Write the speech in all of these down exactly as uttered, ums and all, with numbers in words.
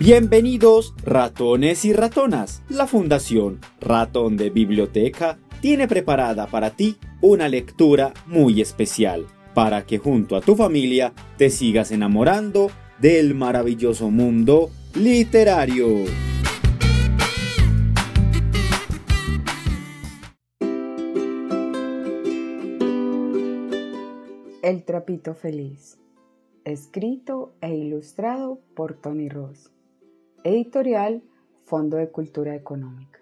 Bienvenidos, ratones y ratonas. La Fundación Ratón de Biblioteca tiene preparada para ti una lectura muy especial, para que junto a tu familia te sigas enamorando del maravilloso mundo literario. El Trapito Feliz, escrito e ilustrado por Tony Ross. Editorial Fondo de Cultura Económica.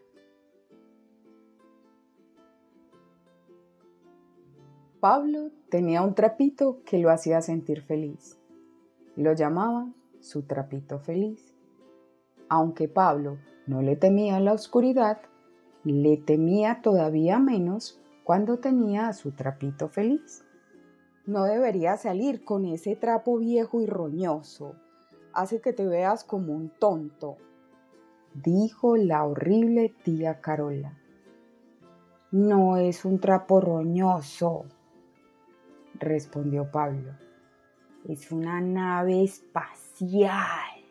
Pablo tenía un trapito que lo hacía sentir feliz. Lo llamaba su trapito feliz. Aunque Pablo no le temía la oscuridad, le temía todavía menos cuando tenía a su trapito feliz. No deberías salir con ese trapo viejo y roñoso. Hace que te veas como un tonto, dijo la horrible tía Carola. No es un trapo roñoso, respondió Pablo. Es una nave espacial.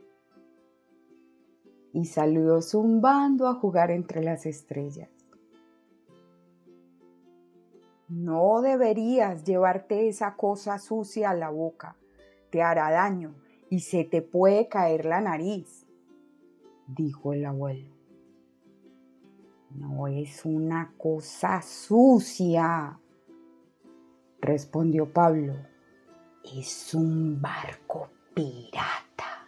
Y salió zumbando a jugar entre las estrellas. No deberías llevarte esa cosa sucia a la boca. Te hará daño y se te puede caer la nariz, dijo el abuelo. No es una cosa sucia, respondió Pablo. Es un barco pirata.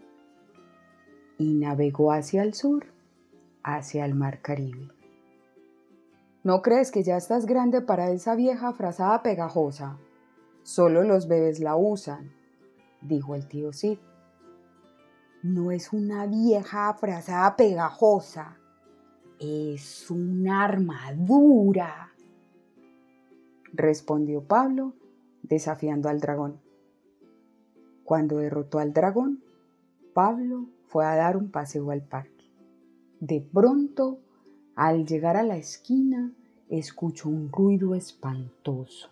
Y navegó hacia el sur, hacia el mar Caribe. ¿No crees que ya estás grande para esa vieja frazada pegajosa? Solo los bebés la usan, dijo el tío Cid. No es una vieja frazada pegajosa, es una armadura, respondió Pablo, desafiando al dragón. Cuando derrotó al dragón, Pablo fue a dar un paseo al parque. De pronto, al llegar a la esquina, escuchó un ruido espantoso.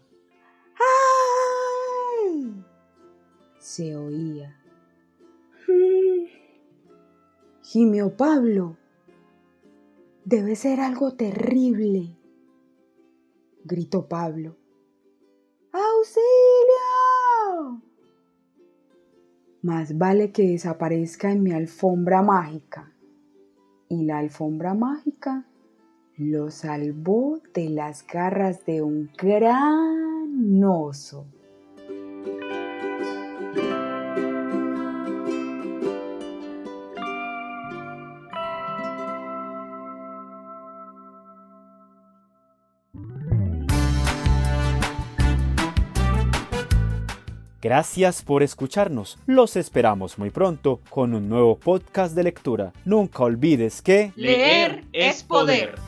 ¡Ay! Se oía. Gimió Pablo. Debe ser algo terrible, gritó Pablo. ¡Auxilio! Más vale que desaparezca en mi alfombra mágica. Y la alfombra mágica lo salvó de las garras de un gran oso. Gracias por escucharnos. Los esperamos muy pronto con un nuevo podcast de lectura. Nunca olvides que leer es poder.